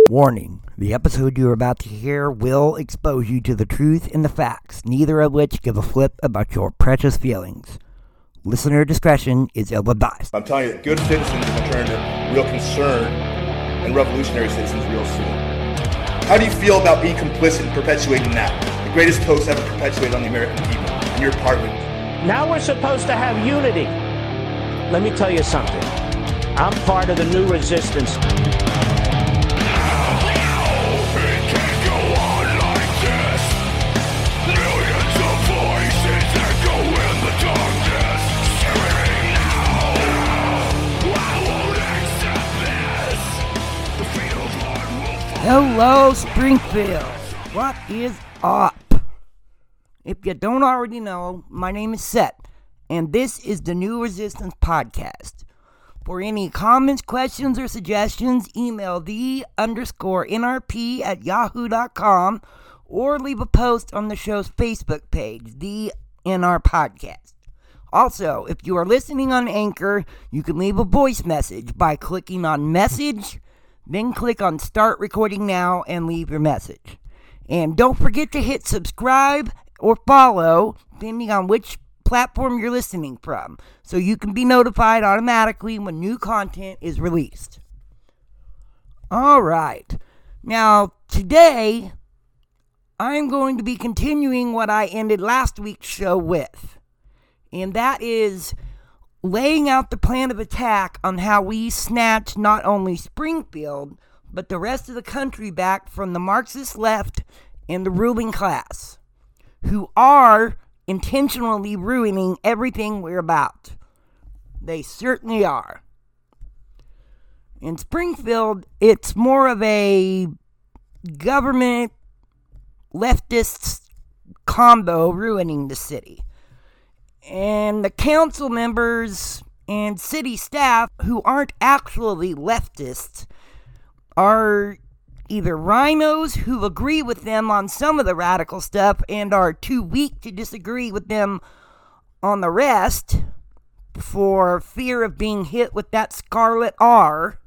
Warning, the episode you are about to hear will expose you to the truth and the facts, neither of which give a flip about your precious feelings. Listener discretion is ill-advised. I'm telling you that good citizens are going to turn into real concern and revolutionary citizens real soon. How do you feel about being complicit in perpetuating that? The greatest toast ever perpetuated on the American people, and you're part of it. Now we're supposed to have unity. Let me tell you something. I'm part of the new resistance. Hello, Springfield. What is up? If you don't already know, my name is Seth, and this is the New Resistance Podcast. For any comments, questions, or suggestions, email the_NRP@yahoo.com or leave a post on the show's Facebook page, The NR Podcast. Also, if you are listening on Anchor, you can leave a voice message by clicking on Message, then click on Start Recording Now and leave your message. And don't forget to hit subscribe or follow, depending on which platform you're listening from, so you can be notified automatically when new content is released. Alright, now today I'm going to be continuing what I ended last week's show with, and that is laying out the plan of attack on how we snatch not only Springfield, but the rest of the country back from the Marxist left and the ruling class, who are intentionally ruining everything we're about. They certainly are. In Springfield, it's more of a government leftist combo ruining the city. And the council members and city staff who aren't actually leftists are either rhinos who agree with them on some of the radical stuff and are too weak to disagree with them on the rest for fear of being hit with that scarlet R.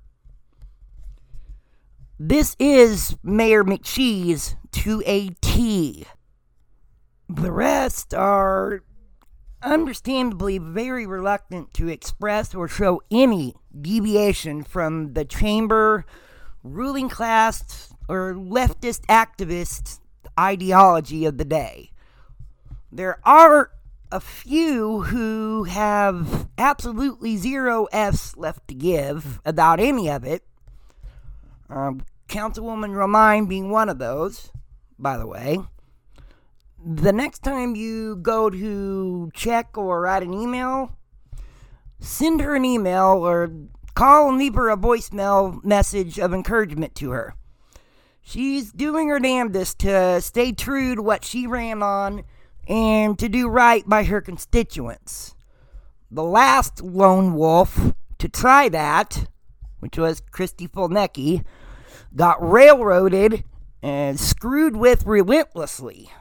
This is Mayor McCheese to a T. The rest are understandably very reluctant to express or show any deviation from the chamber, ruling class, or leftist activist ideology of the day. There are a few who have absolutely zero F's left to give about any of it. Councilwoman Romine being one of those, by the way. The next time you go to check or write an email, send her an email or call and leave her a voicemail message of encouragement to her. She's doing her damnedest to stay true to what she ran on and to do right by her constituents. The last lone wolf to try that, which was Christy Fulnecki, got railroaded and screwed with relentlessly.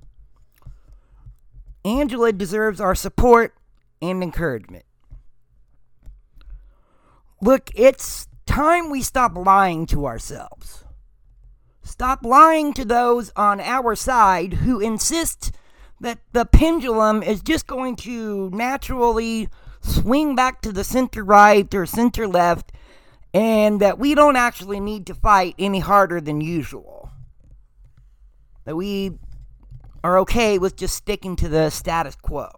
Angela deserves our support and encouragement. Look, it's time we stop lying to ourselves. Stop lying to those on our side who insist that the pendulum is just going to naturally swing back to the center right or center left, and that we don't actually need to fight any harder than usual. That we are okay with just sticking to the status quo.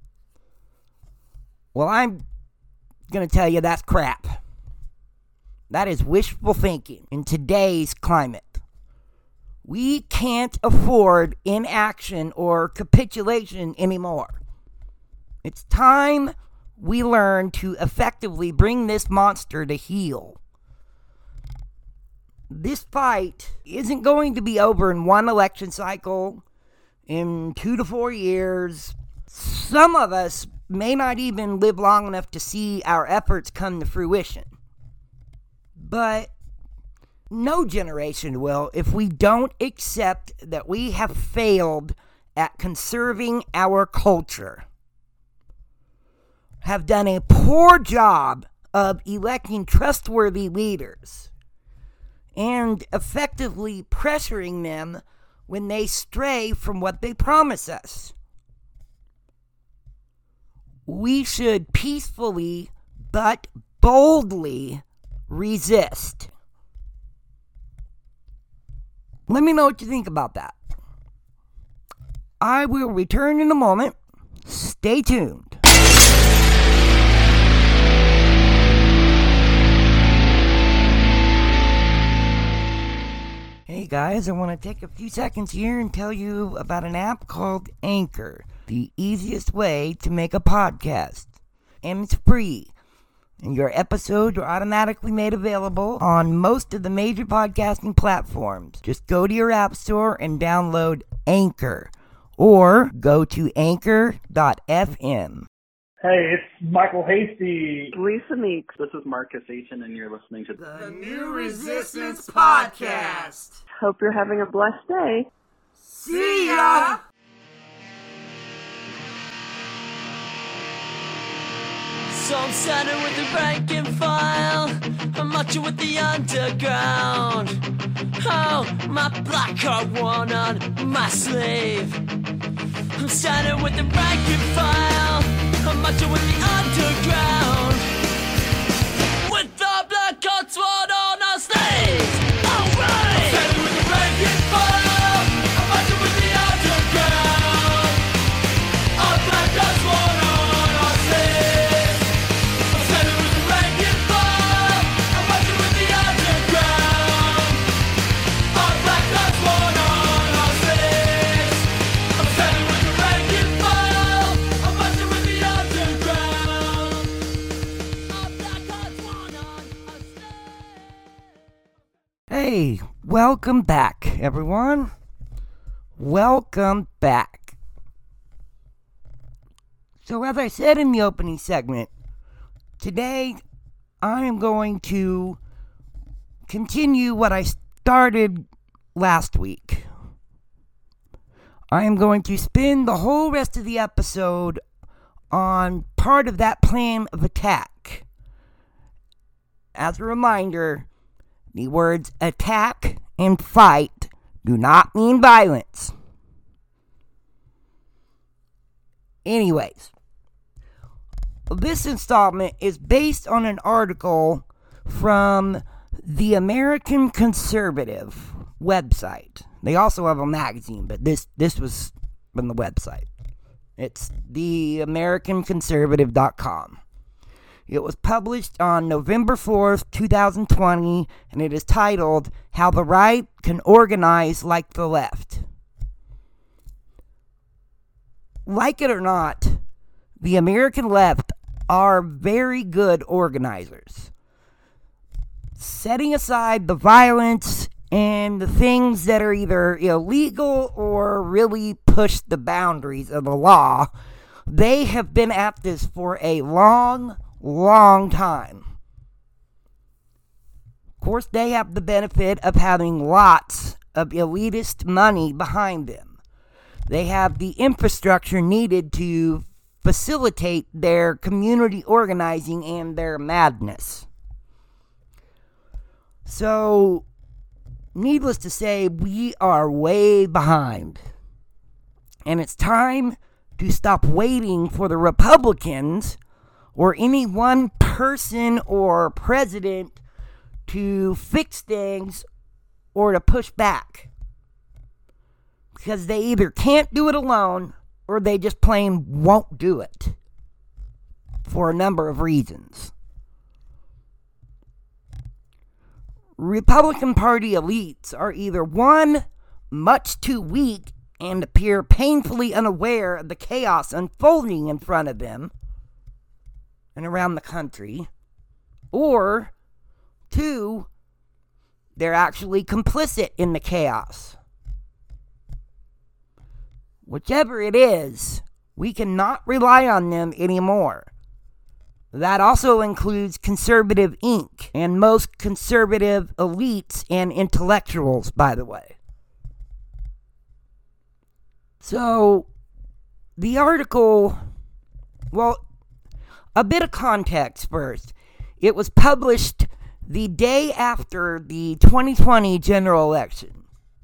Well, I'm going to tell you that's crap. That is wishful thinking in today's climate. We can't afford inaction or capitulation anymore. It's time we learn to effectively bring this monster to heel. This fight isn't going to be over in one election cycle, in 2 to 4 years. Some of us may not even live long enough to see our efforts come to fruition. But no generation will if we don't accept that we have failed at conserving our culture, have done a poor job of electing trustworthy leaders, and effectively pressuring them when they stray from what they promise us. We should peacefully but boldly resist. Let me know what you think about that. I will return in a moment. Stay tuned. Hey guys, I want to take a few seconds here and tell you about an app called Anchor, the easiest way to make a podcast. And it's free. And your episodes are automatically made available on most of the major podcasting platforms. Just go to your app store and download Anchor, or go to anchor.fm. Hey, it's Michael Hasty. Lisa Meeks. This is Marcus Eaton, and you're listening to The New Resistance Podcast. Hope you're having a blessed day. See ya! So I'm standing with the rank and file, I'm marching with the underground. Oh, my black card worn on my sleeve. I'm standing with the rank and file, I'm marching with the underground. With the black card worn on our sleeves. Alright! I'm standing with the rank and file, I'm marching with the underground. Our black cards worn on our sleeves. Hey, welcome back, everyone. Welcome back. So, as I said in the opening segment, today I am going to continue what I started last week. I am going to spend the whole rest of the episode on part of that plan of attack. As a reminder, the words attack and fight do not mean violence. Anyways, this installment is based on an article from the American Conservative website. They also have a magazine, but this was from the website. It's theamericanconservative.com. It was published on November 4th, 2020, and it is titled, How the Right Can Organize Like the Left. Like it or not, the American left are very good organizers. Setting aside the violence and the things that are either illegal or really push the boundaries of the law, they have been at this for a long time. Of course, they have the benefit of having lots of elitist money behind them. They have the infrastructure needed to facilitate their community organizing and their madness. So, needless to say, we are way behind. And it's time to stop waiting for the Republicans or any one person or president to fix things or to push back. Because they either can't do it alone or they just plain won't do it. For a number of reasons. Republican Party elites are either one, much too weak and appear painfully unaware of the chaos unfolding in front of them and around the country, or two, they're actually complicit in the chaos. Whichever it is, we cannot rely on them anymore. That also includes Conservative Inc. and most conservative elites and intellectuals, by the way. So, the article, well, a bit of context first. It was published the day after the 2020 general election.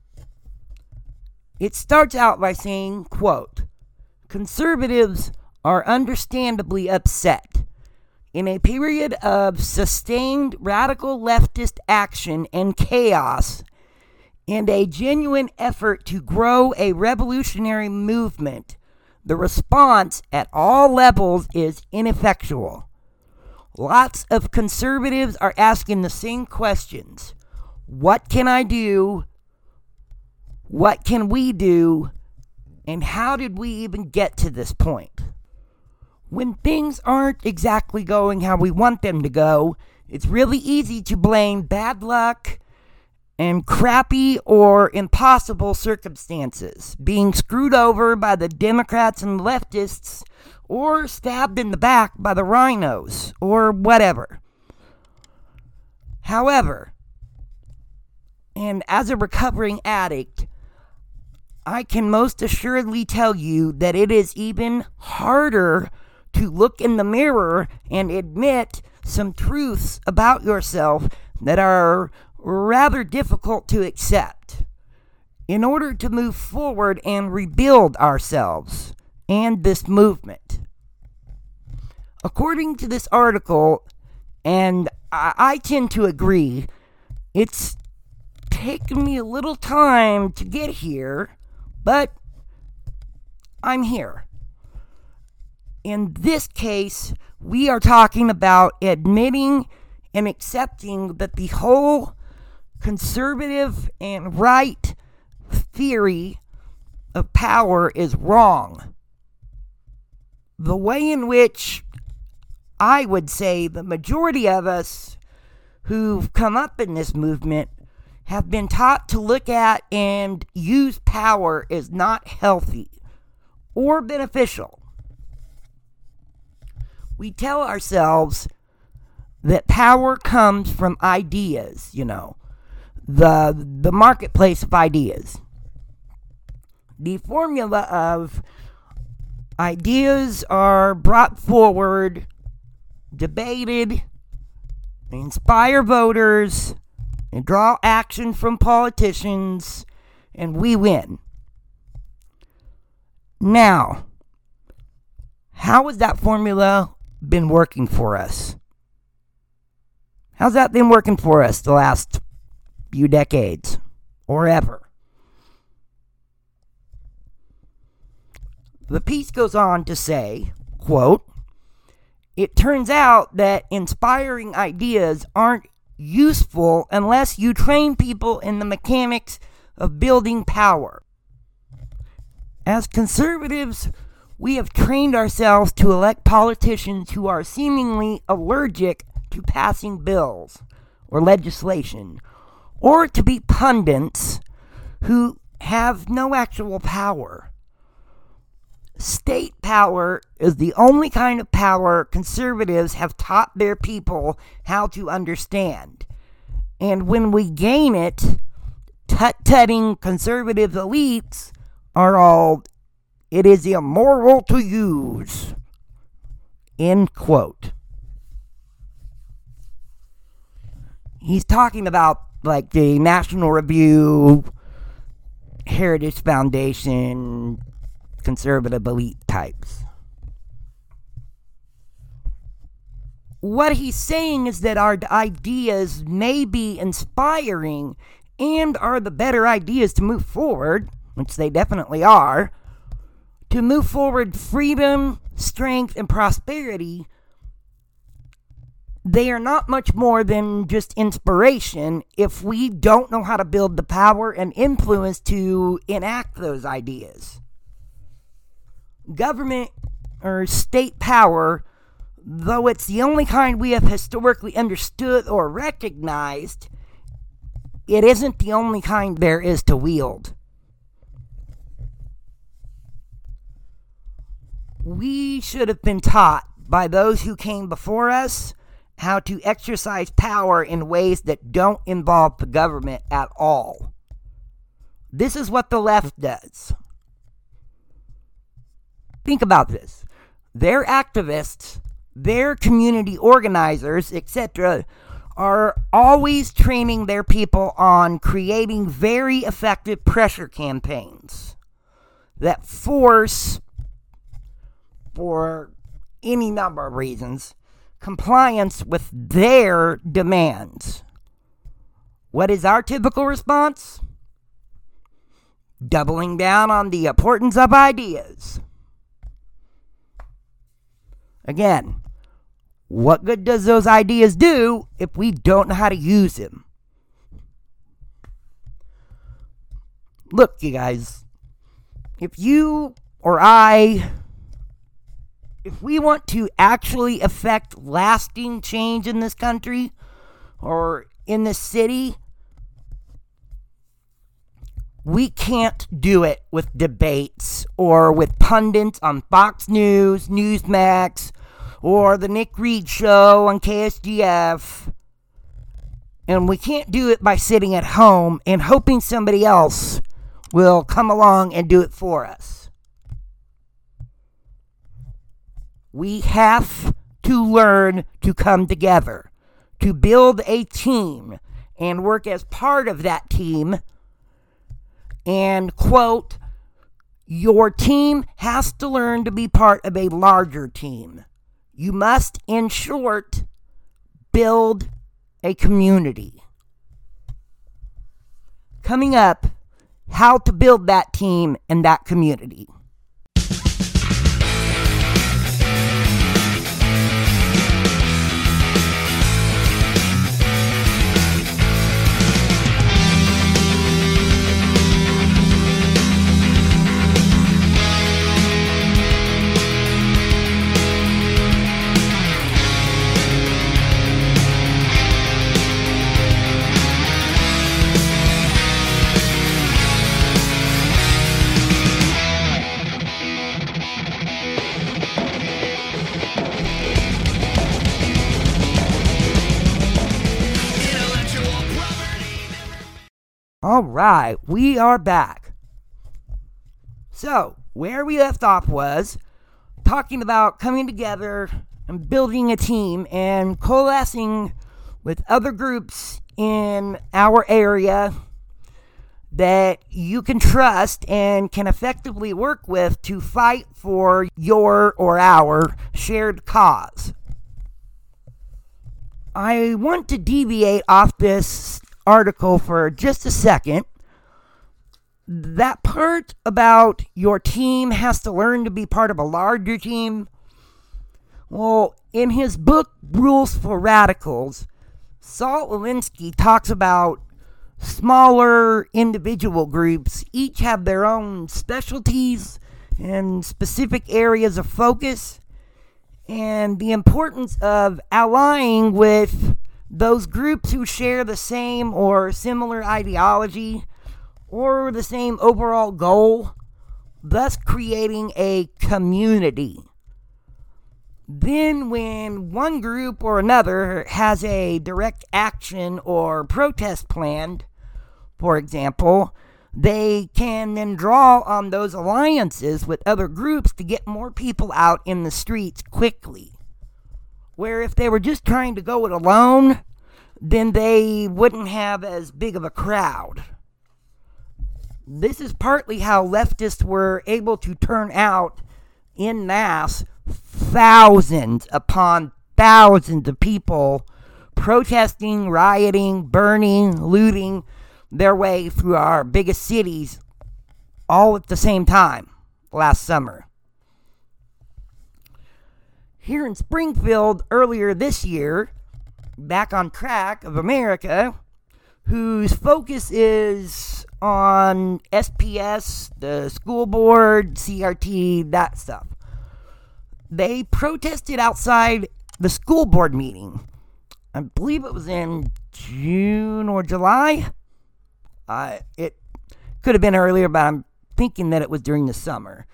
It starts out by saying, quote, "Conservatives are understandably upset. In a period of sustained radical leftist action and chaos, and a genuine effort to grow a revolutionary movement, the response at all levels is ineffectual. Lots of conservatives are asking the same questions. What can I do? What can we do? And how did we even get to this point? When things aren't exactly going how we want them to go, it's really easy to blame bad luck and crappy or impossible circumstances, being screwed over by the Democrats and leftists, or stabbed in the back by the rhinos, or whatever. However, and as a recovering addict, I can most assuredly tell you that it is even harder to look in the mirror and admit some truths about yourself that are rather difficult to accept in order to move forward and rebuild ourselves and this movement. According to this article, and I tend to agree, it's taken me a little time to get here, but I'm here. In this case, we are talking about admitting and accepting that the whole conservative and right theory of power is wrong. The way in which I would say the majority of us who've come up in this movement have been taught to look at and use power is not healthy or beneficial. We tell ourselves that power comes from ideas, the marketplace of ideas. The formula of ideas are brought forward, debated, inspire voters, and draw action from politicians, and we win. Now, how has that formula been working for us? How's that been working for us the last few decades, or ever? The piece goes on to say, quote, "It turns out that inspiring ideas aren't useful unless you train people in the mechanics of building power. As conservatives, we have trained ourselves to elect politicians who are seemingly allergic to passing bills or legislation, or to be pundits who have no actual power. State power is the only kind of power conservatives have taught their people how to understand. And when we gain it, tut-tutting conservative elites are all, it is immoral to use." End quote. He's talking about like the National Review, Heritage Foundation, conservative elite types. What he's saying is that our ideas may be inspiring and are the better ideas to move forward, which they definitely are, to move forward freedom, strength, and prosperity. They are not much more than just inspiration if we don't know how to build the power and influence to enact those ideas. Government or state power, though it's the only kind we have historically understood or recognized, it isn't the only kind there is to wield. We should have been taught by those who came before us how to exercise power in ways that don't involve the government at all. This is what the left does. Think about this. Their activists, their community organizers, etc., are always training their people on creating very effective pressure campaigns that force, for any number of reasons, compliance with their demands. What is our typical response? Doubling down on the importance of ideas. Again, what good does those ideas do if we don't know how to use them? Look, you guys, if you or I, if we want to actually affect lasting change in this country or in this city, we can't do it with debates or with pundits on Fox News, Newsmax, or the Nick Reed Show on KSGF. And we can't do it by sitting at home and hoping somebody else will come along and do it for us. We have to learn to come together, to build a team and work as part of that team. And, quote, your team has to learn to be part of a larger team. You must, in short, build a community. Coming up, how to build that team and that community. All right, we are back. So, where we left off was talking about coming together and building a team and coalescing with other groups in our area that you can trust and can effectively work with to fight for your or our shared cause. I want to deviate off this article for just a second. That part about your team has to learn to be part of a larger team. Well, in his book, Rules for Radicals, Saul Alinsky talks about smaller individual groups. Each have their own specialties and specific areas of focus, and the importance of allying with those groups who share the same or similar ideology or the same overall goal, thus creating a community. Then when one group or another has a direct action or protest planned, for example, they can then draw on those alliances with other groups to get more people out in the streets quickly. Where if they were just trying to go it alone, then they wouldn't have as big of a crowd. This is partly how leftists were able to turn out en masse thousands upon thousands of people protesting, rioting, burning, looting their way through our biggest cities all at the same time last summer. Here in Springfield earlier this year, Back on Track of America, whose focus is on SPS, the school board, CRT, that stuff. They protested outside the school board meeting. I believe it was in June or July. It could have been earlier, but I'm thinking that it was during the summer.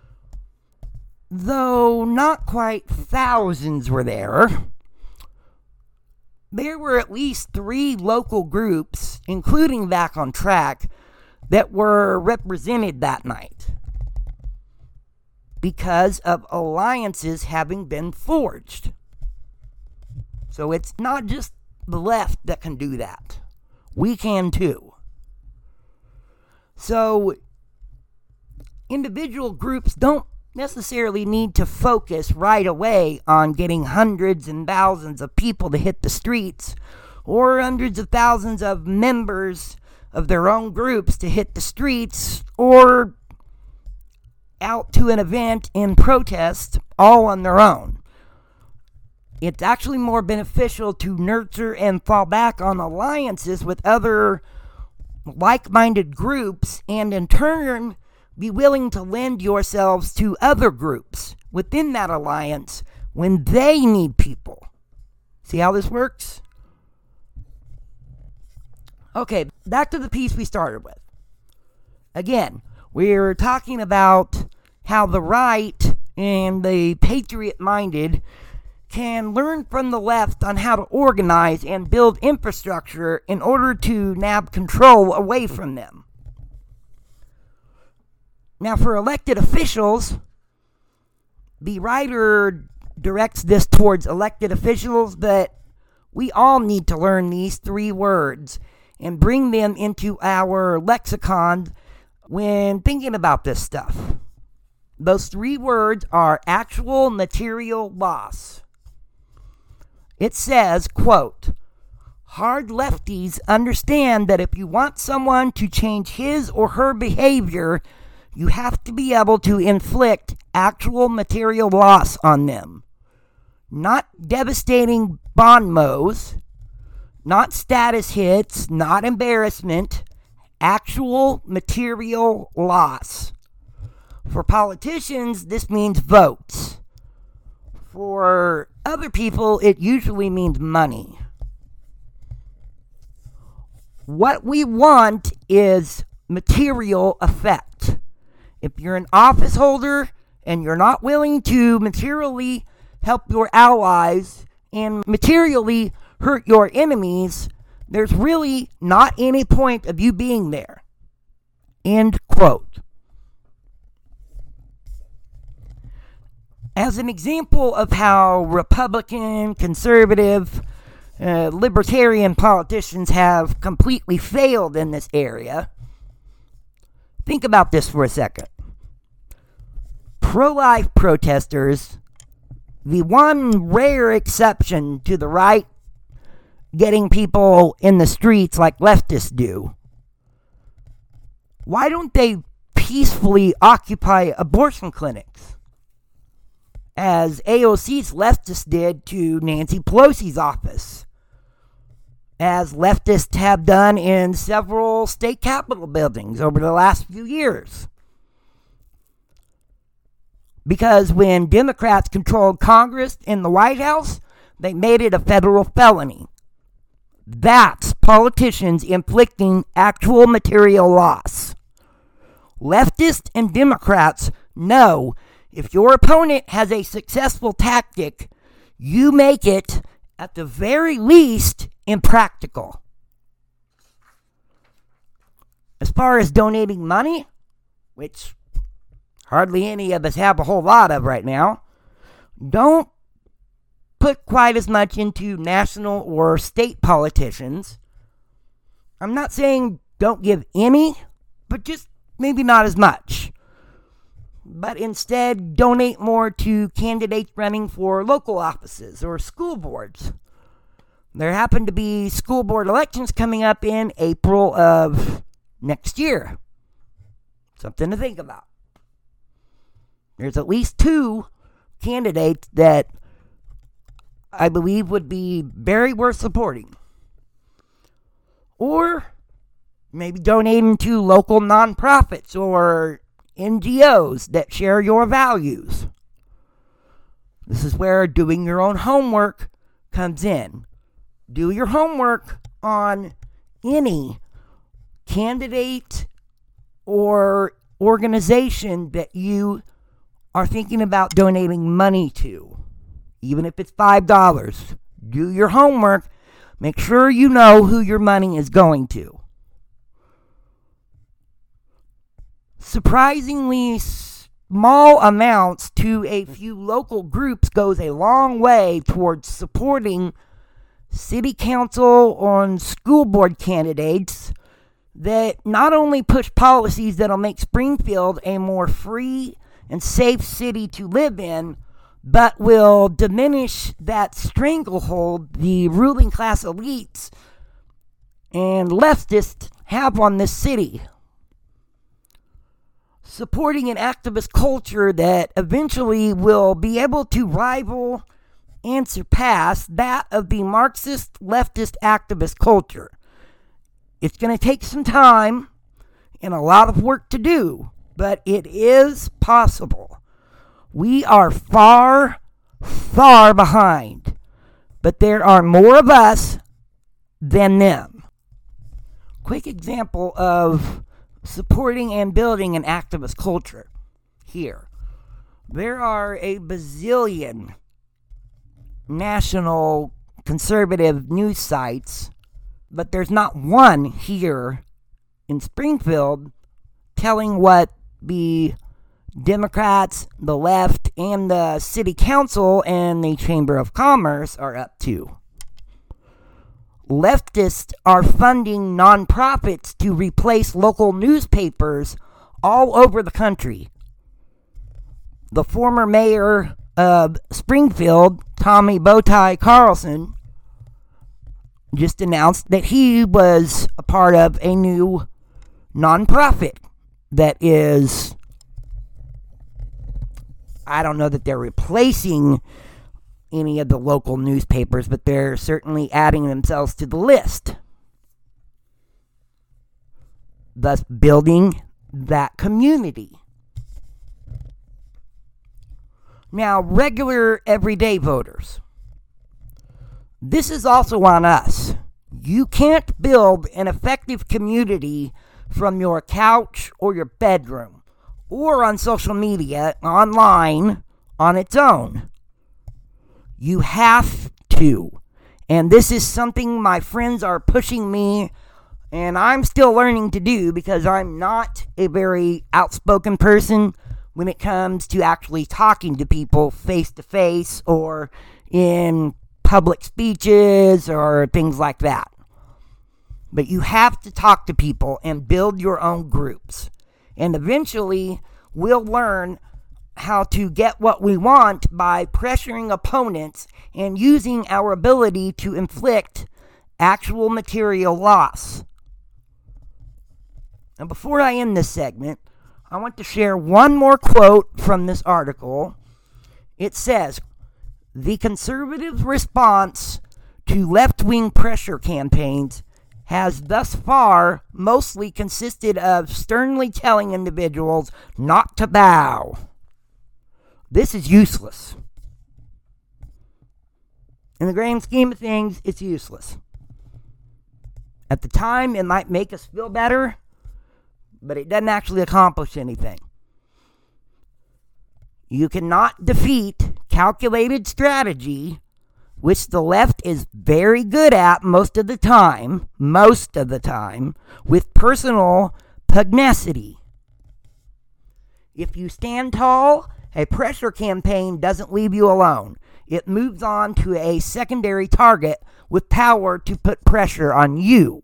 Though not quite thousands were there, there were at least 3 local groups, including Back on Track, that were represented that night because of alliances having been forged. So it's not just the left that can do that. We can too. So, individual groups don't necessarily need to focus right away on getting hundreds and thousands of people to hit the streets, or hundreds of thousands of members of their own groups to hit the streets, or out to an event in protest all on their own. It's actually more beneficial to nurture and fall back on alliances with other like-minded groups, and in turn be willing to lend yourselves to other groups within that alliance when they need people. See how this works? Okay, back to the piece we started with. Again, we're talking about how the right and the patriot-minded can learn from the left on how to organize and build infrastructure in order to nab control away from them. Now, for elected officials, the writer directs this towards elected officials, but we all need to learn these 3 words and bring them into our lexicon when thinking about this stuff. Those 3 words are actual material loss. It says, quote, "Hard lefties understand that if you want someone to change his or her behavior, you have to be able to inflict actual material loss on them. Not devastating bon mots, not status hits, not embarrassment, actual material loss. For politicians, this means votes. For other people, it usually means money. What we want is material effect. If you're an office holder and you're not willing to materially help your allies and materially hurt your enemies, there's really not any point of you being there." End quote. As an example of how Republican, conservative, libertarian politicians have completely failed in this area, think about this for a second. Pro-life protesters, the one rare exception to the right getting people in the streets like leftists do, why don't they peacefully occupy abortion clinics, as AOC's leftists did to Nancy Pelosi's office, as leftists have done in several state capitol buildings over the last few years? Because when Democrats controlled Congress and the White House, they made it a federal felony. That's politicians inflicting actual material loss. Leftists and Democrats know if your opponent has a successful tactic, you make it, at the very least, impractical. As far as donating money, which hardly any of us have a whole lot of right now, don't put quite as much into national or state politicians. I'm not saying don't give any, but just maybe not as much. But instead, donate more to candidates running for local offices or school boards. There happen to be school board elections coming up in April of next year. Something to think about. There's at least 2 candidates that I believe would be very worth supporting. Or maybe donating to local nonprofits or NGOs that share your values. This is where doing your own homework comes in. Do your homework on any candidate or organization that you are thinking about donating money to. Even if it's $5. Do your homework. Make sure you know who your money is going to. Surprisingly small amounts to a few local groups goes a long way towards supporting city council and school board candidates that not only push policies that'll make Springfield a more free and safe city to live in, but will diminish that stranglehold the ruling class elites and leftists have on this city. Supporting an activist culture that eventually will be able to rival and surpass that of the Marxist leftist activist culture. It's going to take some time and a lot of work to do, but it is possible. We are far, far behind, but there are more of us than them. Quick example of supporting and building an activist culture here. There are a bazillion national conservative news sites, but there's not one here in Springfield telling what the Democrats, the left, and the city council and the Chamber of Commerce are up to. Leftists are funding nonprofits to replace local newspapers all over the country. The former mayor of Springfield, Tommy Bowtie Carlson, just announced that he was a part of a new nonprofit that is, I don't know that they're replacing any of the local newspapers, but they're certainly adding themselves to the list, thus building that community. Now, regular everyday voters, this is also on us. You can't build an effective community from your couch or your bedroom or on social media, online, on its own. You have to. And this is something my friends are pushing me, and I'm still learning to do because I'm not a very outspoken person when it comes to actually talking to people face to face or in public speeches or things like that. But you have to talk to people and build your own groups. And eventually, we'll learn how to get what we want by pressuring opponents and using our ability to inflict actual material loss. Now, before I end this segment, I want to share one more quote from this article. It says, "The conservative response to left-wing pressure campaigns has thus far mostly consisted of sternly telling individuals not to bow. This is useless. In the grand scheme of things, it's useless. At the time, it might make us feel better, but it doesn't actually accomplish anything. You cannot defeat calculated strategy, which the left is very good at most of the time, with personal pugnacity. If you stand tall, a pressure campaign doesn't leave you alone. It moves on to a secondary target with power to put pressure on you.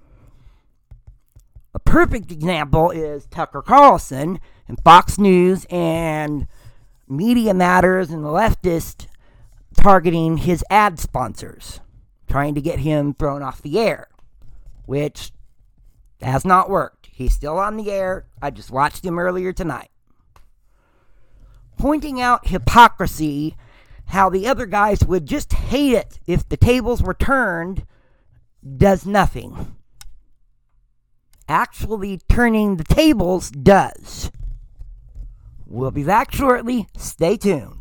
A perfect example is Tucker Carlson and Fox News and Media Matters and the leftist targeting his ad sponsors, trying to get him thrown off the air, which has not worked. He's still on the air. I just watched him earlier tonight. Pointing out hypocrisy, how the other guys would just hate it if the tables were turned, does nothing. Actually turning the tables does. We'll be back shortly. Stay tuned.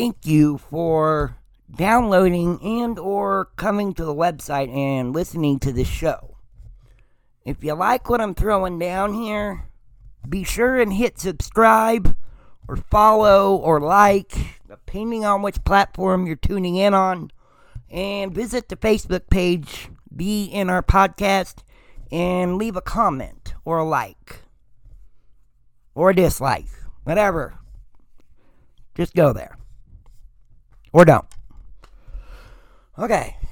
thank you for downloading and or coming to the website and listening to the show. If you like what I'm throwing down here, be sure and hit subscribe or follow or like, depending on which platform you're tuning in on, and visit the Facebook page, Be In Our Podcast, and leave a comment or a like or a dislike, whatever. Just go there. Or don't. Okay.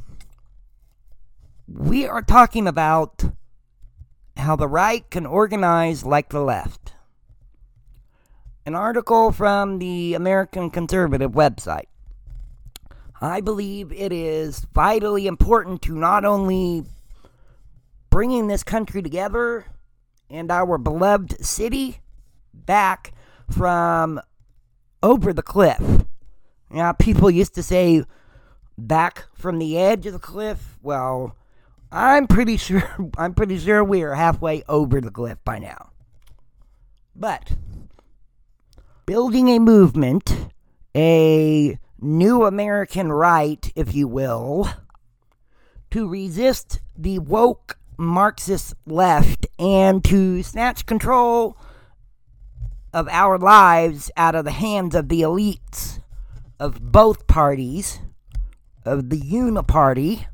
We are talking about how the right can organize like the left. An article from the American Conservative website. I believe it is vitally important to not only bringing this country together and our beloved city back from over the cliff. Now, people used to say back from the edge of the cliff. Well, I'm pretty sure we are halfway over the cliff by now. But building a movement, a new American right, if you will, to resist the woke Marxist left and to snatch control of our lives out of the hands of the elites of both parties, of the Uniparty,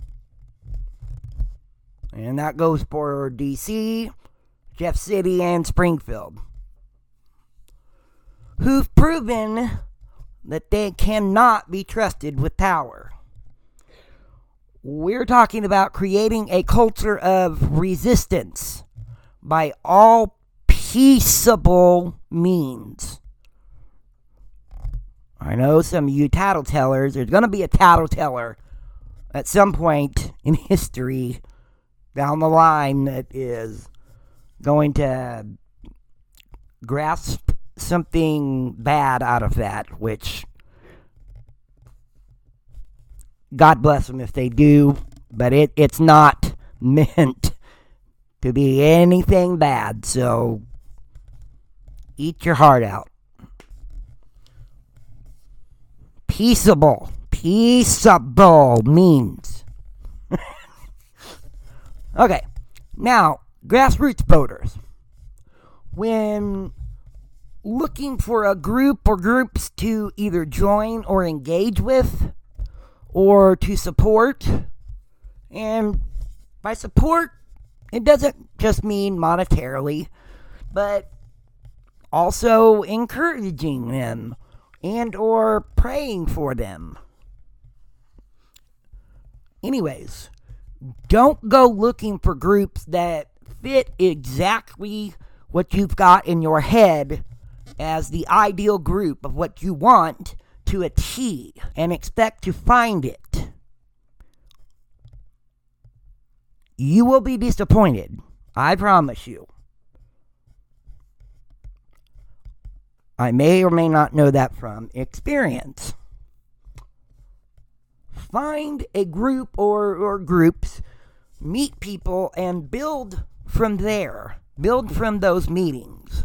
and that goes for D.C., Jeff City, and Springfield, who've proven that they cannot be trusted with power. We're talking about creating a culture of resistance by all peaceable means. I know some of you tattletellers, there's going to be a tattleteller at some point in history down the line that is going to grasp something bad out of that, which God bless them if they do, but it's not meant to be anything bad, so eat your heart out. Peaceable means. Okay, now, grassroots voters. When looking for a group or groups to either join or engage with, or to support, and by support, it doesn't just mean monetarily, but also encouraging them and or praying for them. Anyways, don't go looking for groups that fit exactly what you've got in your head as the ideal group of what you want to a T and expect to find it. You will be disappointed. I promise you. I may or may not know that from experience. Find a group or groups, meet people, and build from there. Build from those meetings.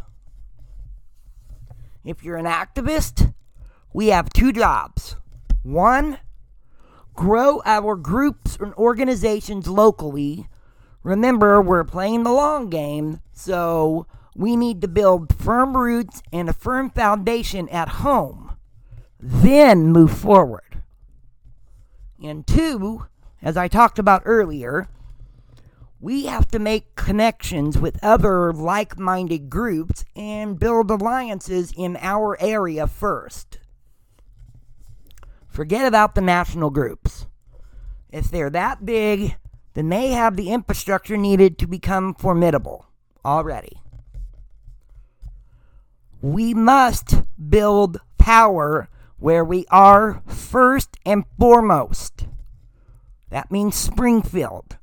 If you're an activist, we have two jobs. One, grow our groups and organizations locally. Remember, we're playing the long game, so we need to build firm roots and a firm foundation at home. Then move forward. And two, as I talked about earlier, we have to make connections with other like-minded groups and build alliances in our area first. Forget about the national groups. If they're that big, then they have the infrastructure needed to become formidable already. We must build power where we are first and foremost. That means Springfield.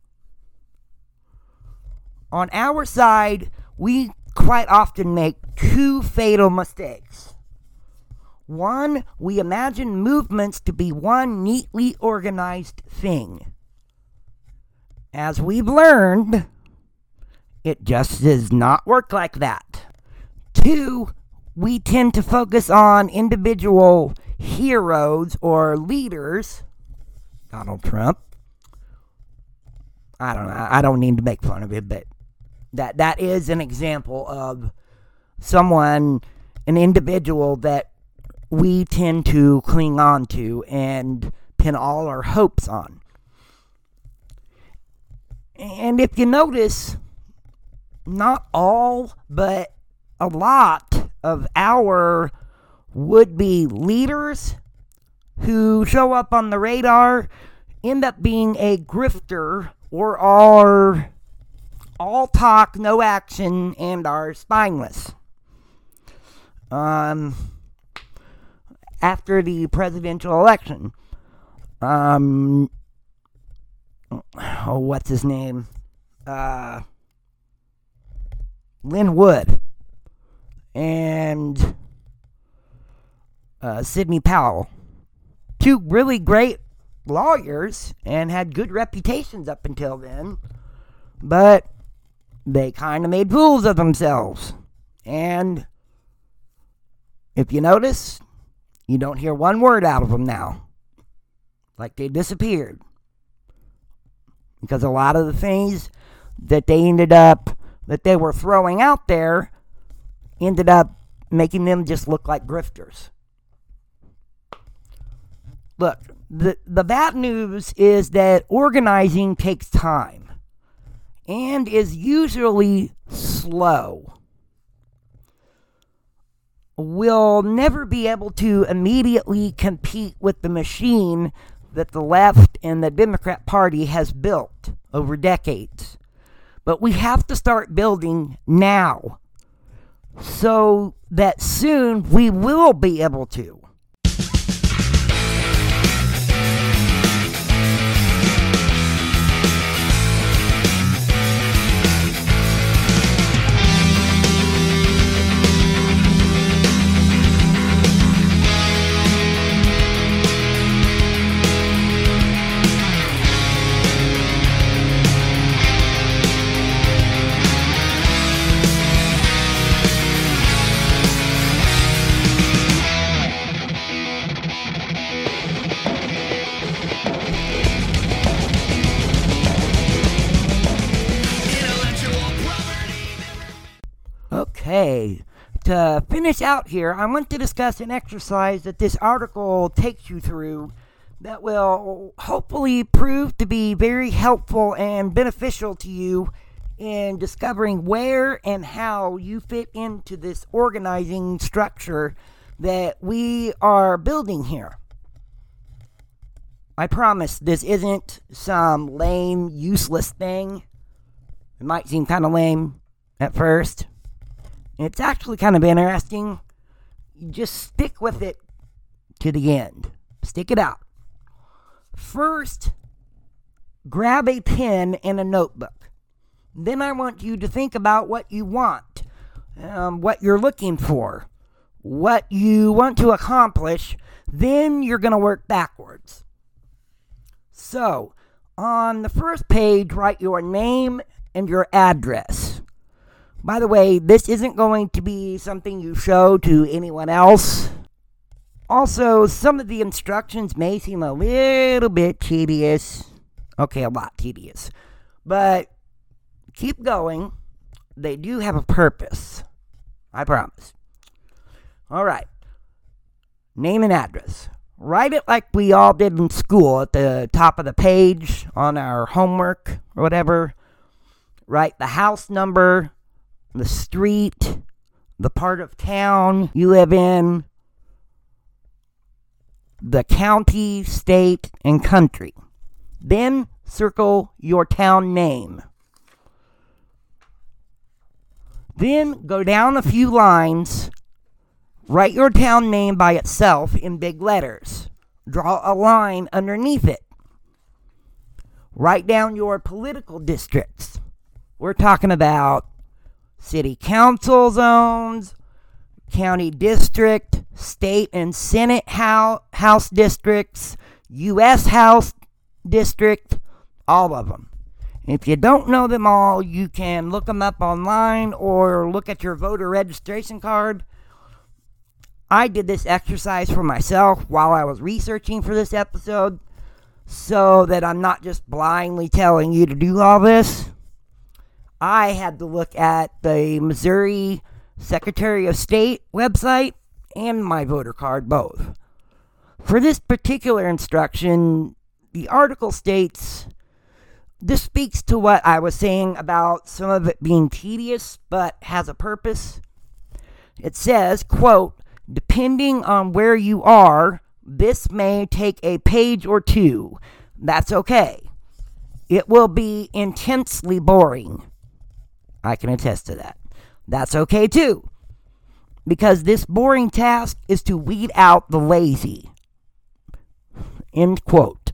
On our side, we quite often make two fatal mistakes. One, we imagine movements to be one neatly organized thing. As we've learned, it just does not work like that. Two, we tend to focus on individual heroes or leaders. Donald Trump. I don't know. I don't need to make fun of it, but that is an example of someone, an individual that we tend to cling on to and pin all our hopes on. And if you notice, not all, but a lot of our would-be leaders who show up on the radar end up being a grifter or are all talk, no action, and are spineless. After the presidential election, what's his name? Lynn Wood and Sidney Powell. Two really great lawyers and had good reputations up until then, but they kind of made fools of themselves. And if you notice, you don't hear one word out of them now. Like they disappeared. Because a lot of the things that they were throwing out there ended up making them just look like grifters. Look, the bad news is that organizing takes time and is usually slow. We'll never be able to immediately compete with the machine that the left and the Democrat Party has built over decades. But we have to start building now so that soon we will be able to. Okay, to finish out here, I want to discuss an exercise that this article takes you through that will hopefully prove to be very helpful and beneficial to you in discovering where and how you fit into this organizing structure that we are building here. I promise this isn't some lame, useless thing. It might seem kind of lame at first. It's actually kind of interesting. You just stick with it to the end. Stick it out. First, grab a pen and a notebook. Then I want you to think about what you want, what you're looking for, what you want to accomplish. Then you're going to work backwards. So, on the first page, write your name and your address. By the way, this isn't going to be something you show to anyone else. Also, some of the instructions may seem a little bit tedious. Okay, a lot tedious. But keep going. They do have a purpose. I promise. Alright. Name and address. Write it like we all did in school at the top of the page on our homework or whatever. Write the house number, the street, the part of town you live in, the county, state, and country. Then circle your town name. Then go down a few lines, write your town name by itself in big letters. Draw a line underneath it. Write down your political districts. We're talking about city council zones, county district, state and Senate house districts, U.S. House district, all of them. If you don't know them all, you can look them up online or look at your voter registration card. I did this exercise for myself while I was researching for this episode, so that I'm not just blindly telling you to do all this. I had to look at the Missouri Secretary of State website and my voter card, both. For this particular instruction, the article states, this speaks to what I was saying about some of it being tedious, but has a purpose. It says, quote, depending on where you are, this may take a page or two. That's okay. It will be intensely boring. I can attest to that. That's okay too. Because this boring task is to weed out the lazy. End quote.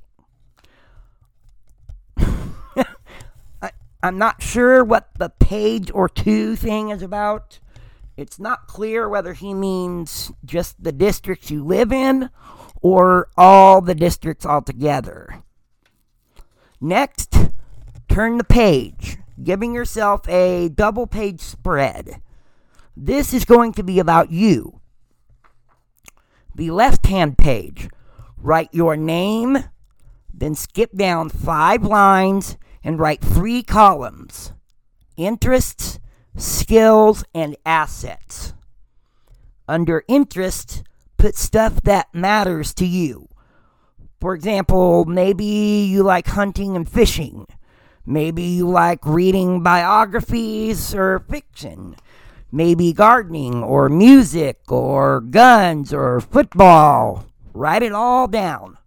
I'm not sure what the page or two thing is about. It's not clear whether he means just the districts you live in or all the districts altogether. Next, turn the page, giving yourself a double-page spread. This is going to be about you. The left-hand page, write your name, then skip down 5 lines and write 3 columns. Interests, skills, and assets. Under interests, put stuff that matters to you. For example, maybe you like hunting and fishing. Maybe you like reading biographies or fiction. Maybe gardening or music or guns or football. Write it all down.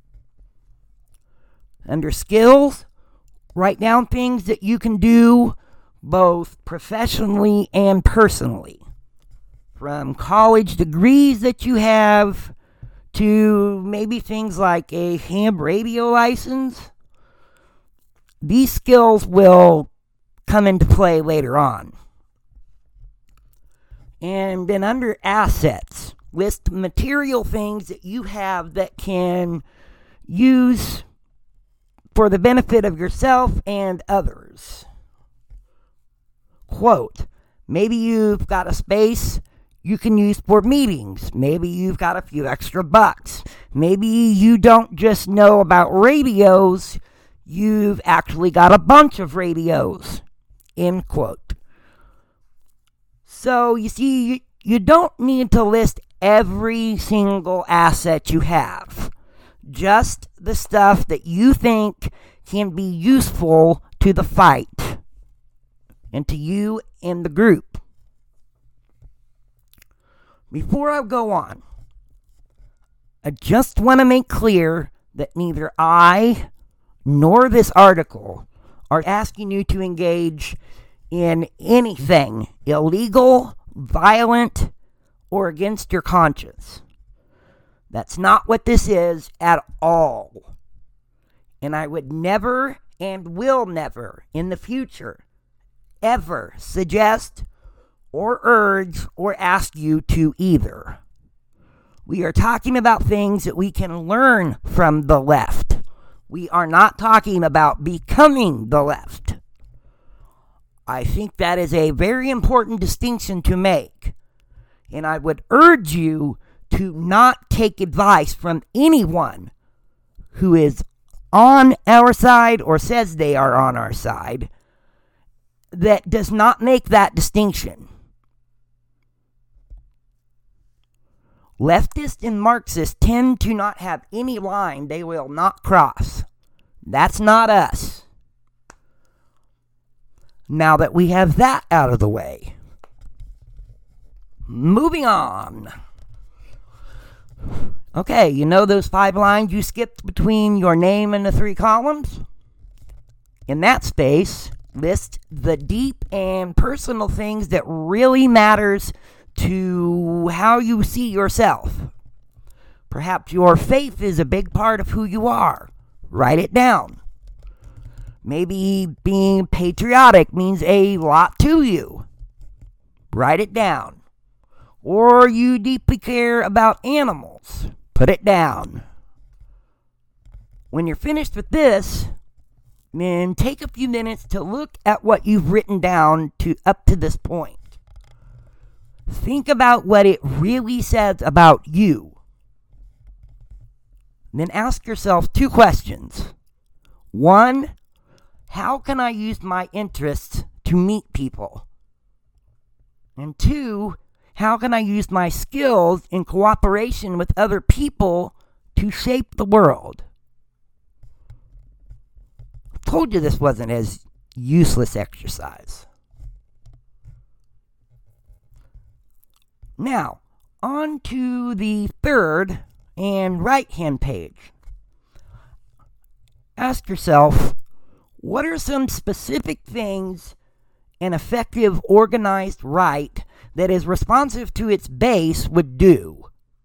Under skills, write down things that you can do both professionally and personally. From college degrees that you have to maybe things like a ham radio license. These skills will come into play later on. And then under assets, list material things that you have that can use for the benefit of yourself and others. Quote, maybe you've got a space you can use for meetings. Maybe you've got a few extra bucks. Maybe you don't just know about radios, you've actually got a bunch of radios. End quote. So, you see, you don't need to list every single asset you have. Just the stuff that you think can be useful to the fight and to you and the group. Before I go on, I just want to make clear that neither I nor this article are asking you to engage in anything illegal, violent, or against your conscience. That's not what this is at all. And I would never and will never in the future ever suggest or urge or ask you to either. We are talking about things that we can learn from the left. We are not talking about becoming the left. I think that is a very important distinction to make. And I would urge you to not take advice from anyone who is on our side or says they are on our side that does not make that distinction. Leftists and Marxists tend to not have any line they will not cross. That's not us. Now that we have that out of the way, moving on. Okay, you know those 5 lines you skipped between your name and the 3 columns? In that space, list the deep and personal things that really matters to how you see yourself. Perhaps your faith is a big part of who you are. Write it down. Maybe being patriotic means a lot to you. Write it down. Or you deeply care about animals. Put it down. When you're finished with this, then take a few minutes to look at what you've written down up to this point. Think about what it really says about you. Then ask yourself 2 questions. 1, how can I use my interests to meet people? And 2, how can I use my skills in cooperation with other people to shape the world? I told you this wasn't as useless exercise. Now, on to the third and right-hand page. Ask yourself, what are some specific things an effective organized right that is responsive to its base would do?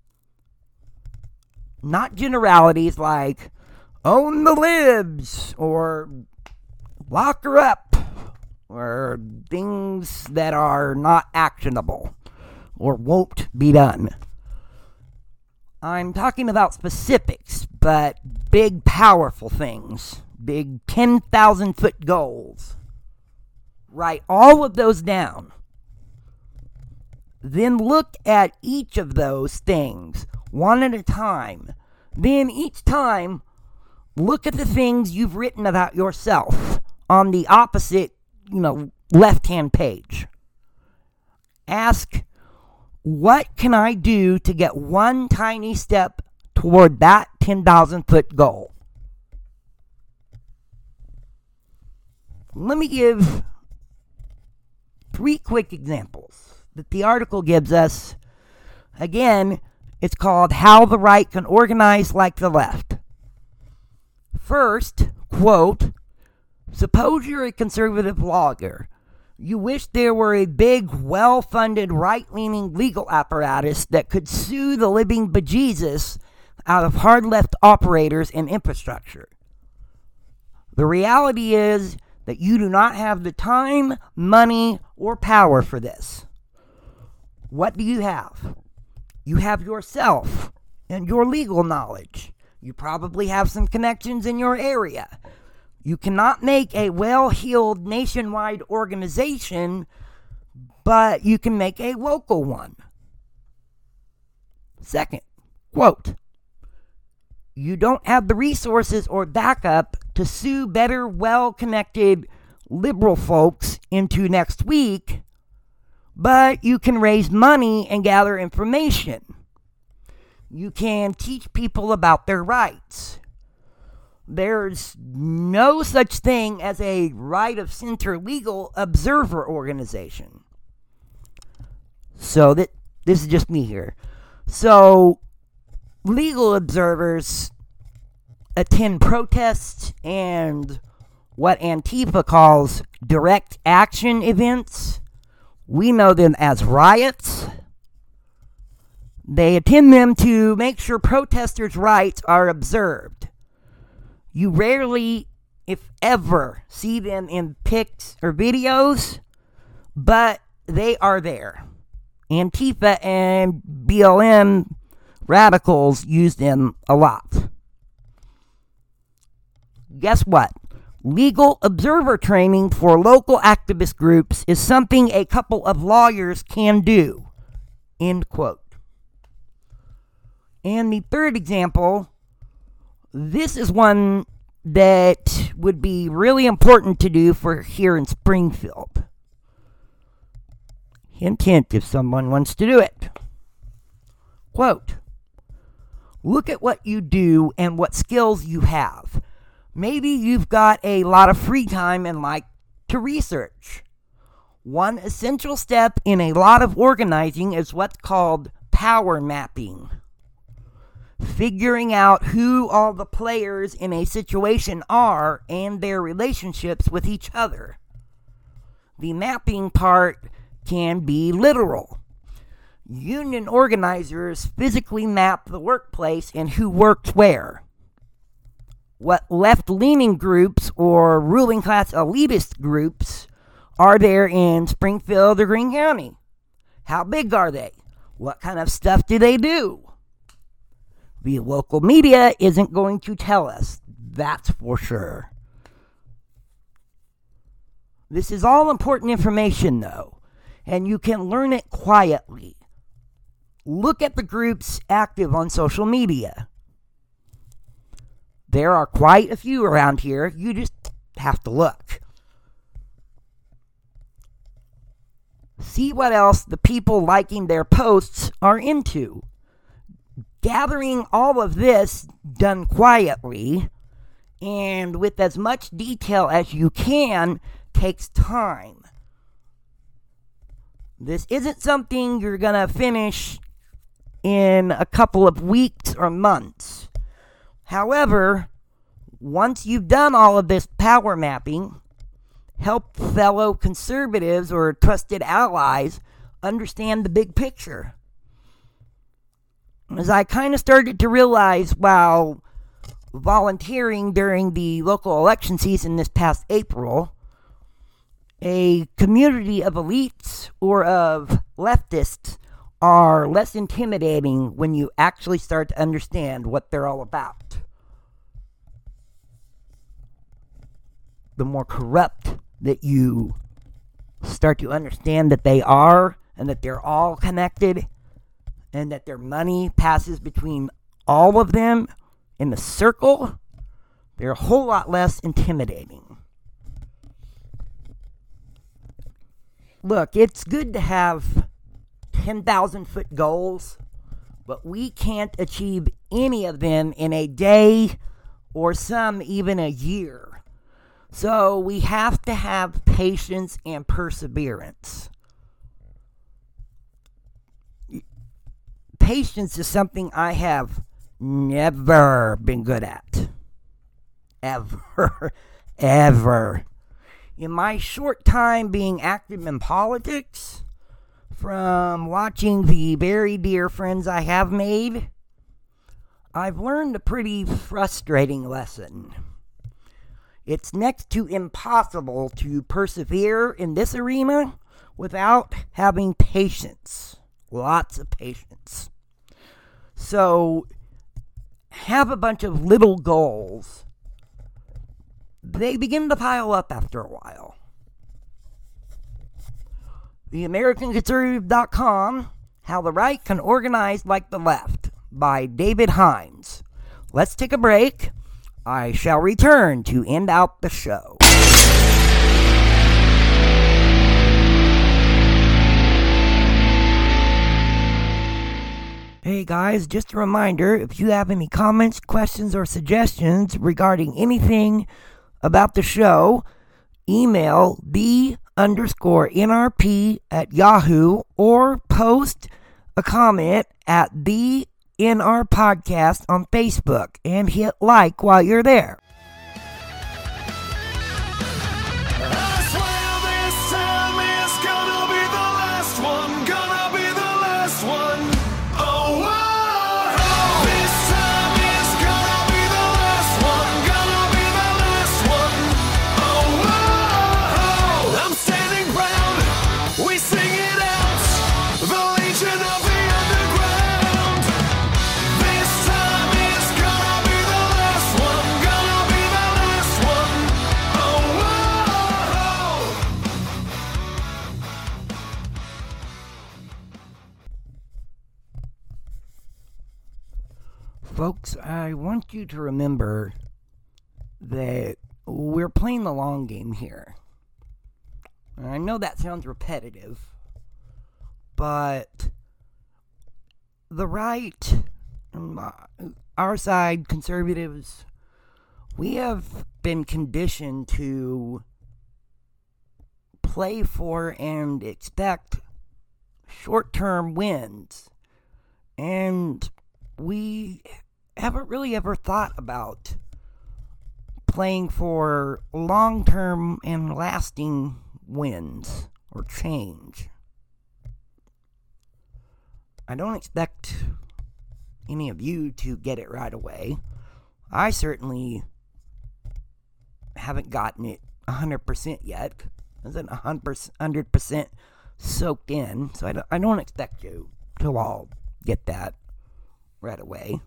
Not generalities like own the libs or lock her up or things that are not actionable or won't be done. I'm talking about specifics, but big, powerful things. Big 10,000-foot goals. Write all of those down. Then look at each of those things, one at a time. Then each time, look at the things you've written about yourself on the opposite, left-hand page. Ask, what can I do to get one tiny step toward that 10,000-foot goal? Let me give 3 quick examples that the article gives us. Again, it's called How the Right Can Organize Like the Left. First, quote, suppose you're a conservative lawyer. You wish there were a big, well-funded, right-leaning legal apparatus that could sue the living bejesus out of hard-left operators and infrastructure. The reality is that you do not have the time, money, or power for this. What do you have? You have yourself and your legal knowledge. You probably have some connections in your area. You cannot make a well-heeled nationwide organization, but you can make a local one. Second, quote, you don't have the resources or backup to sue better, well-connected liberal folks into next week, but you can raise money and gather information. You can teach people about their rights. There's no such thing as a right-of-center legal observer organization. So this is just me here. So legal observers attend protests and what Antifa calls direct action events. We know them as riots. They attend them to make sure protesters' rights are observed. You rarely, if ever, see them in pics or videos, but they are there. Antifa and BLM radicals use them a lot. Guess what? Legal observer training for local activist groups is something a couple of lawyers can do. End quote. And the third example, this is one that would be really important to do for here in Springfield. Hint, hint, if someone wants to do it. Quote, look at what you do and what skills you have. Maybe you've got a lot of free time and like to research. One essential step in a lot of organizing is what's called power mapping. Figuring out who all the players in a situation are and their relationships with each other. The mapping part can be literal. Union organizers physically map the workplace and who works where. What left-leaning groups or ruling class elitist groups are there in Springfield or Greene County? How big are they? What kind of stuff do they do? The local media isn't going to tell us, that's for sure. This is all important information, though. and you can learn it quietly. Look at the groups active on social media. There are quite a few around here. You just have to look. See what else the people liking their posts are into. Gathering all of this done quietly and with as much detail as you can takes time. This isn't something you're going to finish in a couple of weeks or months. However, once you've done all of this power mapping, help fellow conservatives or trusted allies understand the big picture. As I kind of started to realize while volunteering during the local election season this past April, a community of elites or of leftists are less intimidating when you actually start to understand what they're all about. The more corrupt that you start to understand that they are, and that they're all connected, and that their money passes between all of them in a circle, they're a whole lot less intimidating. Look, it's good to have 10,000-foot goals, but we can't achieve any of them in a day or some even a year. So we have to have patience and perseverance. Patience is something I have never been good at. Ever. In my short time being active in politics, from watching the very dear friends I have made, I've learned a pretty frustrating lesson. It's next to impossible to persevere in this arena without having patience. Lots of patience. So, have a bunch of little goals. They begin to pile up after a while. TheAmericanConservative.com, How the Right Can Organize Like the Left, by David Hines. Let's take a break. I shall return to end out the show. Hey guys, just a reminder, if you have any comments, questions, or suggestions regarding anything about the show, email the_NRP@Yahoo or post a comment at the NR Podcast on Facebook and hit like while you're there. Folks, I want you to remember that we're playing the long game here. And I know that sounds repetitive, but the right, our side, conservatives, we have been conditioned to play for and expect short-term wins. And we haven't really ever thought about playing for long-term and lasting wins or change. I don't expect any of you to get it right away. I certainly haven't gotten it 100% yet. I wasn't 100% soaked in, so I don't expect you to all get that right away.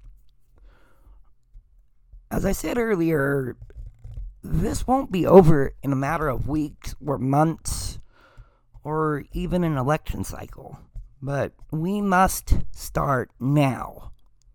As I said earlier, this won't be over in a matter of weeks or months or even an election cycle. But we must start now.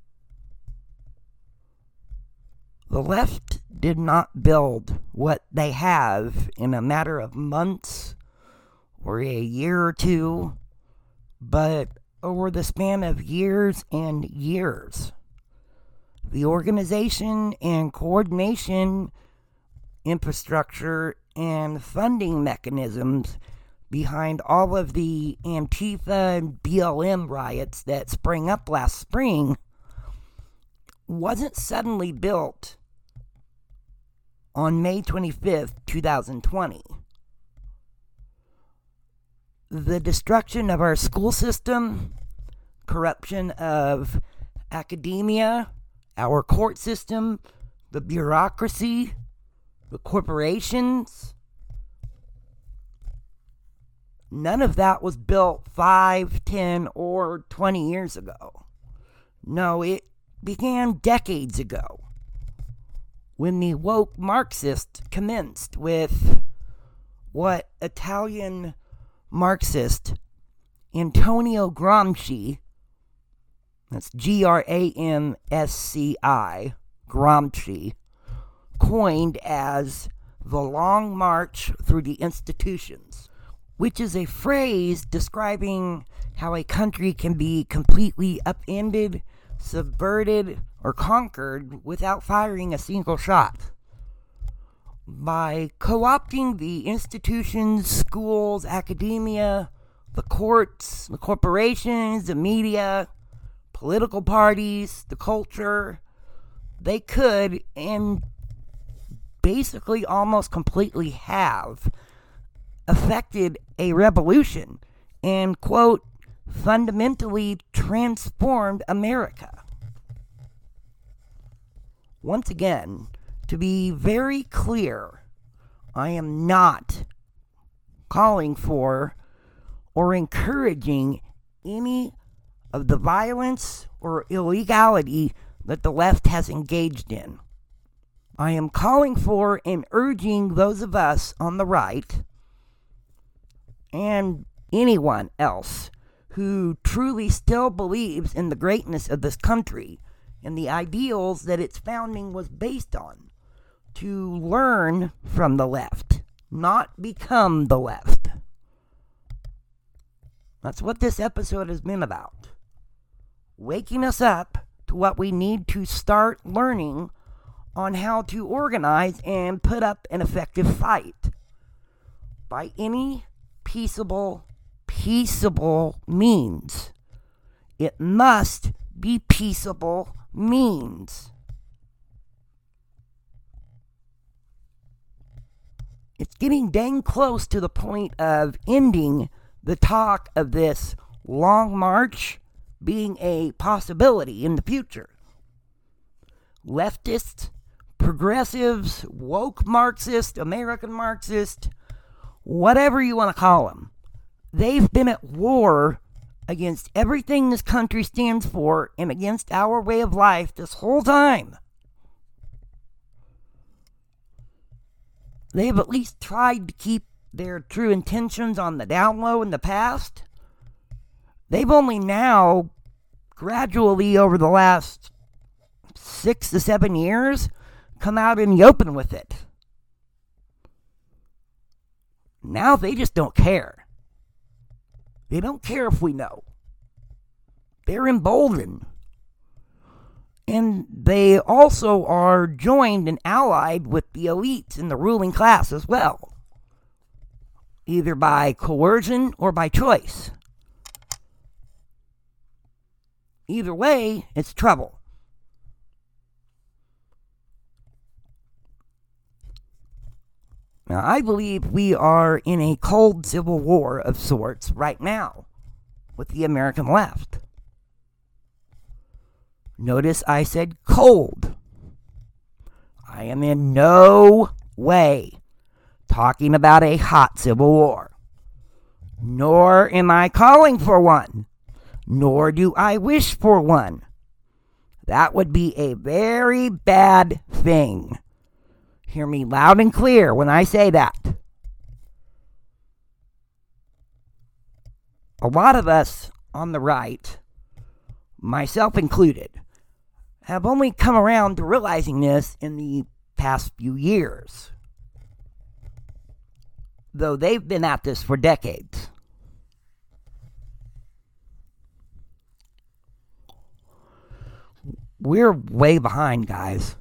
The left did not build what they have in a matter of months or a year or two, but over the span of years and years. The organization and coordination, infrastructure, and funding mechanisms behind all of the Antifa and BLM riots that sprang up last spring wasn't suddenly built on May 25th, 2020. The destruction of our school system, corruption of academia, our court system, the bureaucracy, the corporations, none of that was built 5, 10, or 20 years ago. No, it began decades ago when the woke Marxists commenced with what Italian Marxist Antonio Gramsci, that's Gramsci, Gramsci, coined as the Long March Through the Institutions, which is a phrase describing how a country can be completely upended, subverted, or conquered without firing a single shot. By co-opting the institutions, schools, academia, the courts, the corporations, the media, political parties, the culture, they could and basically almost completely have affected a revolution and, quote, fundamentally transformed America. Once again, to be very clear, I am not calling for or encouraging any of the violence or illegality that the left has engaged in. I am calling for and urging those of us on the right and anyone else who truly still believes in the greatness of this country and the ideals that its founding was based on, to learn from the left, not become the left. That's what this episode has been about. Waking us up to what we need to start learning on how to organize and put up an effective fight by any peaceable means. It must be peaceable means. It's getting dang close to the point of ending the talk of this long march being a possibility in the future. Leftists, progressives, woke Marxists, American Marxists, whatever you want to call them, they've been at war against everything this country stands for and against our way of life this whole time. They've at least tried to keep their true intentions on the down low in the past. They've only now, gradually over the last 6 to 7 years, come out in the open with it. Now they just don't care. They don't care if we know. They're emboldened. And they also are joined and allied with the elites in the ruling class as well, either by coercion or by choice. Either way, it's trouble. Now, I believe we are in a cold civil war of sorts right now with the American left. Notice I said cold. I am in no way talking about a hot civil war. Nor am I calling for one. Nor do I wish for one. That would be a very bad thing. Hear me loud and clear when I say that. a lot of us on the right, myself included, have only come around to realizing this in the past few years, though they've been at this for decades. We're way behind, guys.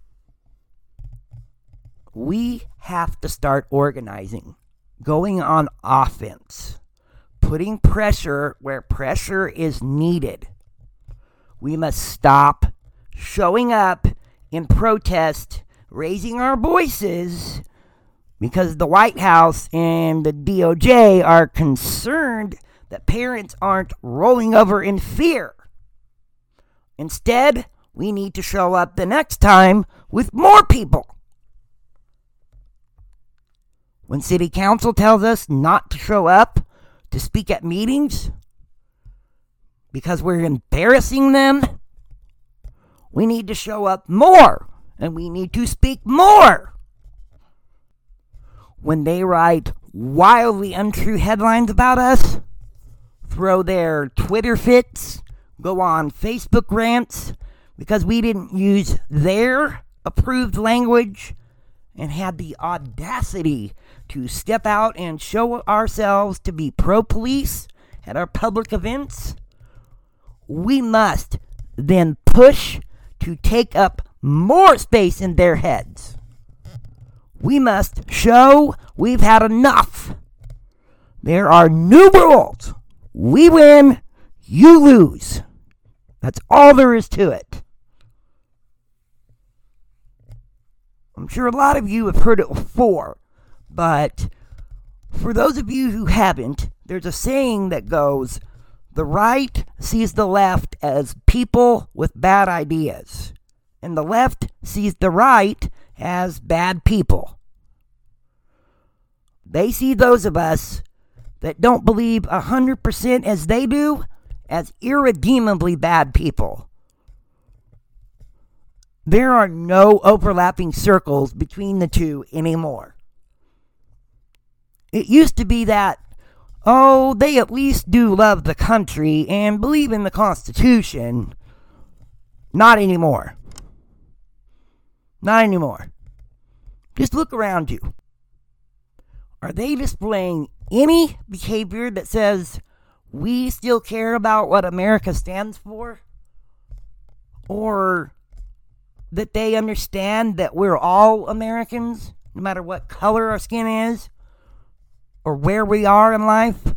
We have to start organizing, going on offense, putting pressure where pressure is needed. We must stop showing up in protest, raising our voices, because the White House and the DOJ are concerned that parents aren't rolling over in fear. Instead, we need to show up the next time with more people. When city council tells us not to show up to speak at meetings because we're embarrassing them, we need to show up more and we need to speak more. When they write wildly untrue headlines about us, throw their Twitter fits, go on Facebook rants because we didn't use their approved language and had the audacity to step out and show ourselves to be pro-police at our public events, we must then push to take up more space in their heads. We must show we've had enough. There are new rules. We win, you lose. That's all there is to it. I'm sure a lot of you have heard it before, but for those of you who haven't, there's a saying that goes, the right sees the left as people with bad ideas, and the left sees the right as bad people. They see those of us that don't believe 100% as they do as irredeemably bad people. There are no overlapping circles between the two anymore. It used to be that, oh, they at least do love the country and believe in the Constitution. Not anymore. Not anymore. Just look around you. Are they displaying any behavior that says we still care about what America stands for? Or that they understand that we're all Americans, no matter what color our skin is, or where we are in life?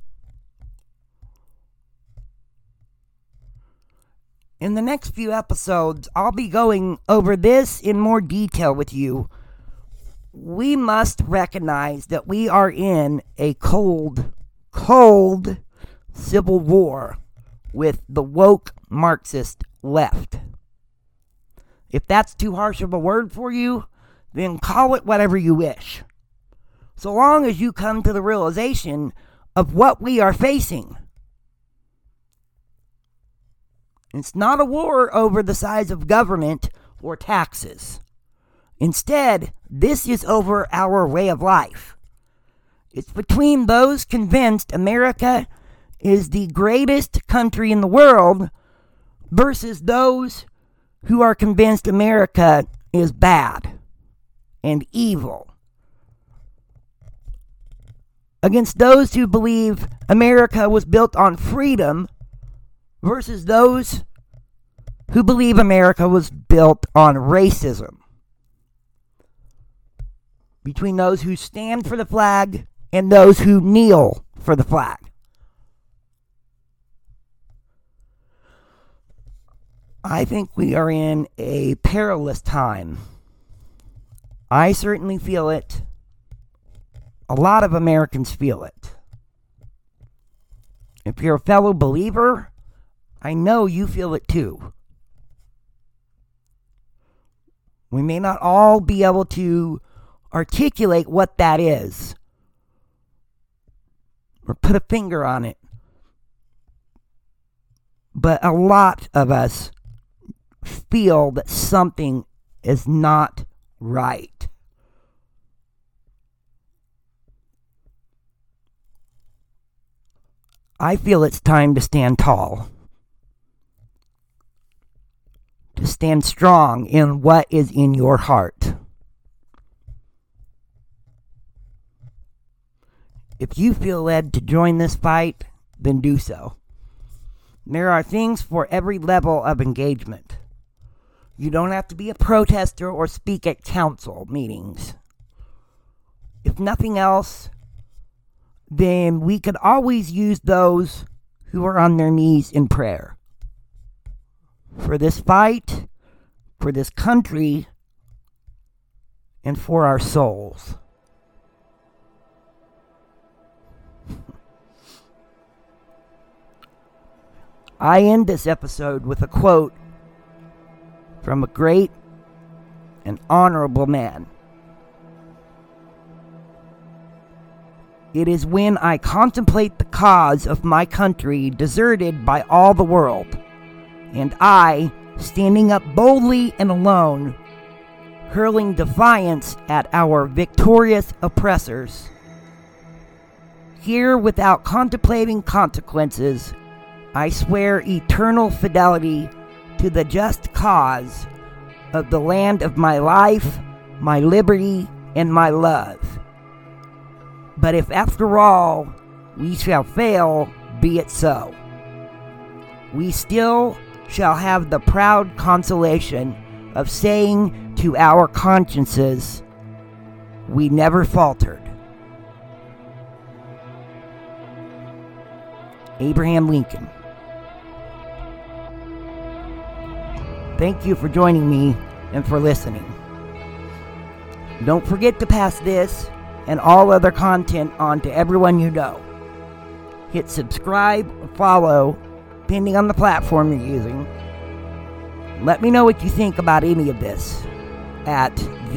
In the next few episodes, I'll be going over this in more detail with you. We must recognize that we are in a cold civil war with the woke Marxist left. If that's too harsh of a word for you, then call it whatever you wish. So long as you come to the realization of what we are facing. It's not a war over the size of government or taxes. Instead, this is over our way of life. It's between those convinced America is the greatest country in the world versus those who are convinced America is bad and evil. Against those who believe America was built on freedom versus those who believe America was built on racism. Between those who stand for the flag and those who kneel for the flag. I think we are in a perilous time. I certainly feel it. A lot of Americans feel it. If you're a fellow believer, I know you feel it too. We may not all be able to articulate what that is or put a finger on it, but a lot of us feel that something is not right. I feel it's time to stand tall. To stand strong in what is in your heart. If you feel led to join this fight, then do so. There are things for every level of engagement. You don't have to be a protester or speak at council meetings. If nothing else, then we could always use those who are on their knees in prayer. For this fight, for this country, and for our souls. I end this episode with a quote from a great and honorable man. It is when I contemplate the cause of my country deserted by all the world, and I, standing up boldly and alone, hurling defiance at our victorious oppressors, here without contemplating consequences, I swear eternal fidelity to the just cause of the land of my life, my liberty, and my love. But if after all we shall fail, be it so. We still shall have the proud consolation of saying to our consciences, we never faltered. Abraham Lincoln. Thank you for joining me and for listening. Don't forget to pass this and all other content on to everyone you know. Hit subscribe or follow, depending on the platform you're using. Let me know what you think about any of this at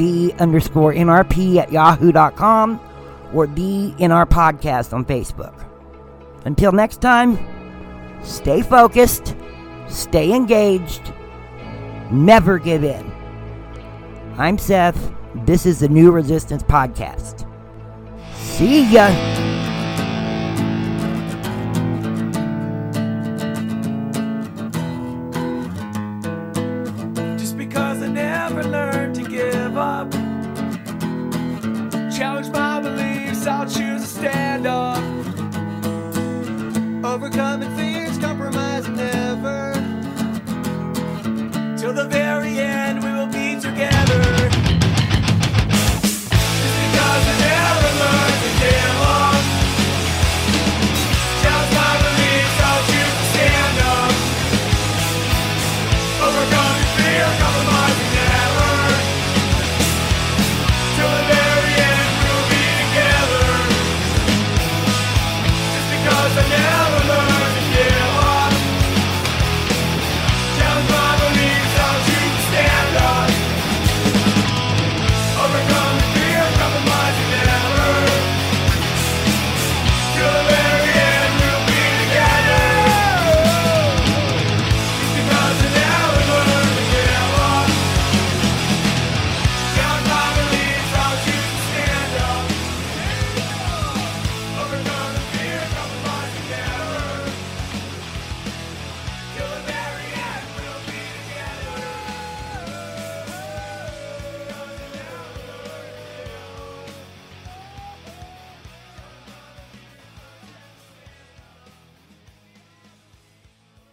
the_NRP@yahoo.com or the NR Podcast on Facebook. Until next time, stay focused, stay engaged, never give in. I'm Seth. This is the New Resistance Podcast. See ya! Just because I never learned to give up, challenge my beliefs, I'll choose to stand up. Overcoming fears, compromising never, till the very end.